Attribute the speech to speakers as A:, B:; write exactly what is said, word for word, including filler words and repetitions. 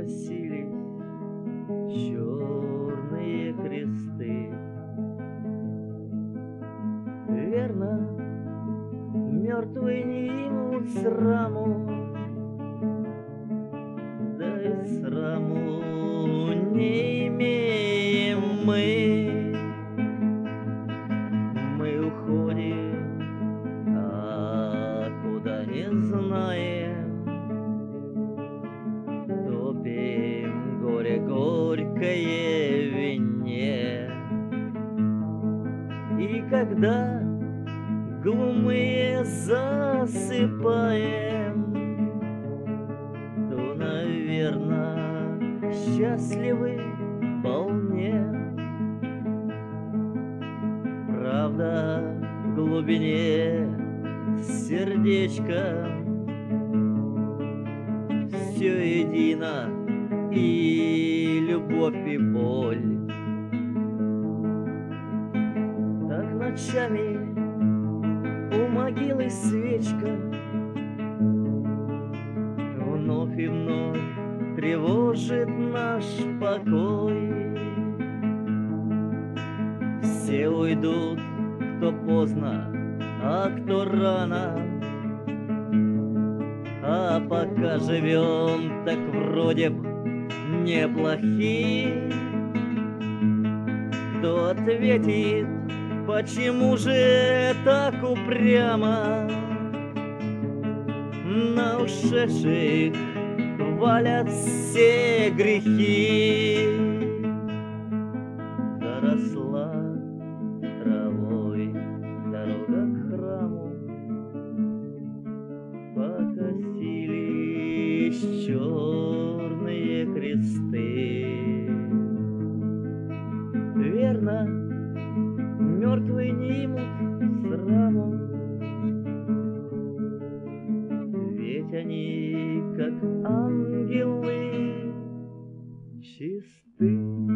A: покосились черные кресты. Верно, мертвые не имут сраму, да и сраму не имеем мы. Мы уходим, а куда не знаем, топим горе горькое в вине. И когда глумые засыпаем, то, наверно, счастливы вполне. Правда, в глубине сердечка все едино, и любовь, и боль. Так ночами у могилы свечка вновь и вновь тревожит наш покой. Все уйдут, кто поздно, а кто рано, а пока живем, так вроде б неплохи. Кто ответит, почему же так упрямо на ушедших валят все грехи? Заросла травой дорога к храму, покосились черные кресты. Верно, мертвые не имут сраму, ведь они, как ангелы, чисты.